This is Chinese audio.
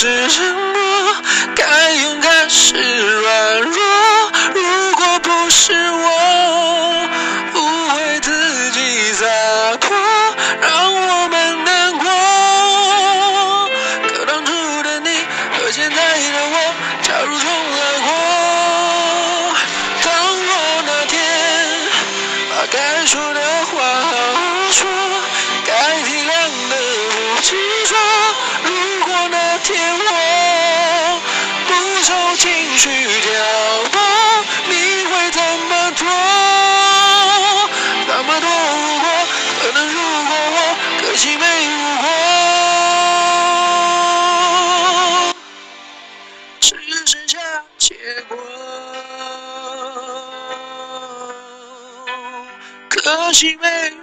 是沉默，该勇敢是软弱。如果不是我误会自己洒脱，让我们难过。可当初的你和现在的我，假如重来过，当我那天把该说的话好好说，该体谅的不执着。如果那天我不受情绪挑拨，你会怎么做？那么多如果，可能如果我可惜没如果，只剩下结果。可惜没